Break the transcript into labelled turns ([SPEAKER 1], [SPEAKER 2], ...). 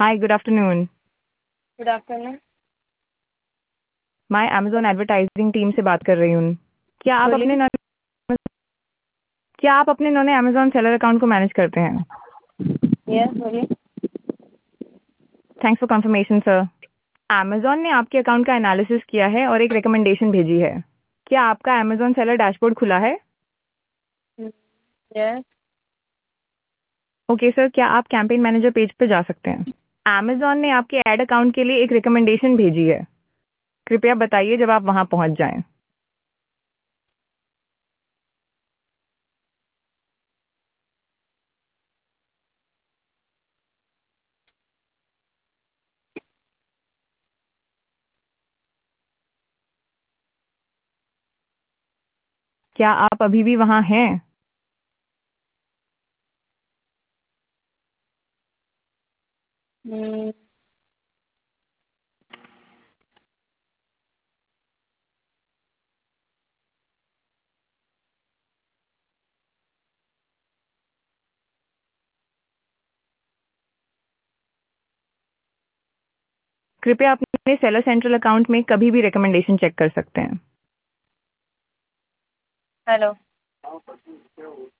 [SPEAKER 1] हाय, good afternoon.
[SPEAKER 2] Good afternoon.
[SPEAKER 1] मैं Amazon advertising team से बात कर रही हूँ। क्या आप
[SPEAKER 2] बोलिए।
[SPEAKER 1] अपने नन्हे क्या आप अपने नन्हे अमेज़न सेलर अकाउंट को मैनेज करते हैं?
[SPEAKER 2] यस, बोलिए।
[SPEAKER 1] Thanks for confirmation sir. Amazon ने आपके अकाउंट का एनालिसिस किया है और एक रिकमेंडेशन भेजी है। क्या आपका अमेज़न सेलर डैशबोर्ड खुला है?
[SPEAKER 2] यस।
[SPEAKER 1] ओके सर, क्या आप कैंपेन मैनेजर पेज पर जा सकते हैं? अमेज़न ने आपके एड अकाउंट के लिए एक रिकमेंडेशन भेजी है। कृपया बताइए जब आप वहां पहुंच जाएं। क्या आप अभी भी वहां हैं?
[SPEAKER 2] हम्म,
[SPEAKER 1] कृपया अपने सेलर सेंट्रल अकाउंट में कभी भी रिकमेंडेशन चेक कर सकते हैं।
[SPEAKER 2] हेलो।